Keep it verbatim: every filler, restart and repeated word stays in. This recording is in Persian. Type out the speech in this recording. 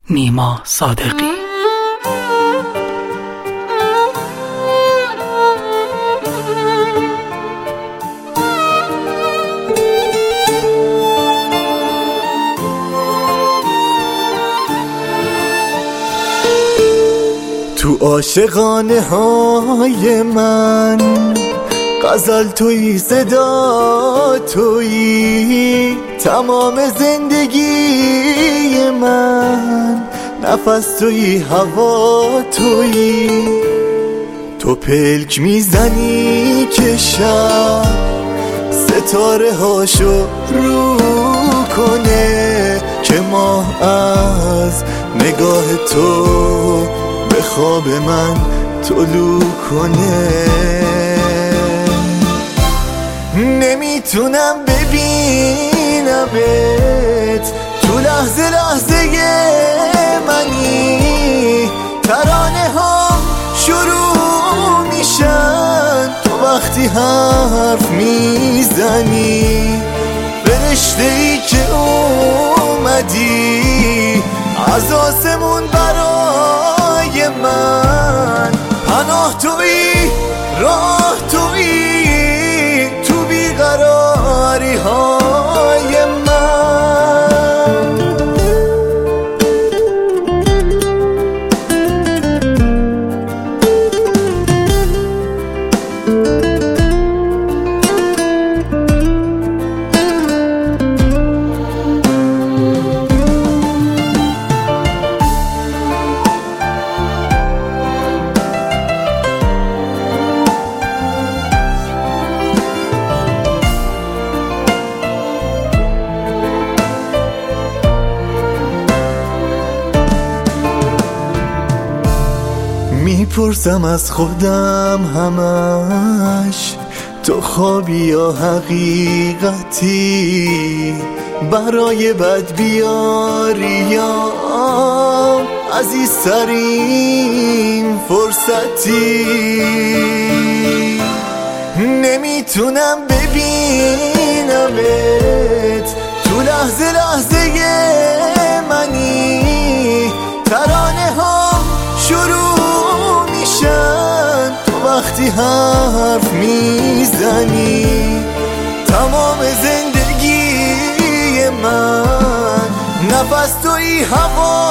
نیما صادقی. تو عاشقانه های من غزل تویی، صدا تویی، تمام زندگی من نفس تویی، هوا تویی. تو پلک میزنی که شب ستاره هاشو رو کنه که ماه از نگاه تو به خواب من طلوع کنه. نمیتونم ببینمت تو لحظه لحظه منی، ترانه ها شروع میشن تو وقتی حرف میزنی. فرشته ای که اومدی از آسمون برای من، پناه تویی، راه تویی، تو بیقراری های من. میپرسم از خودم همش تو خوابی یا حقیقتی، برای بد بیاری یا عزیزترین فرصتی. نمیتونم ببینمت تو لحظه لحظه منی، ترانه ها شروع تو وقتی حرف میزنی. تمام زندگی من نفس تویی، هوا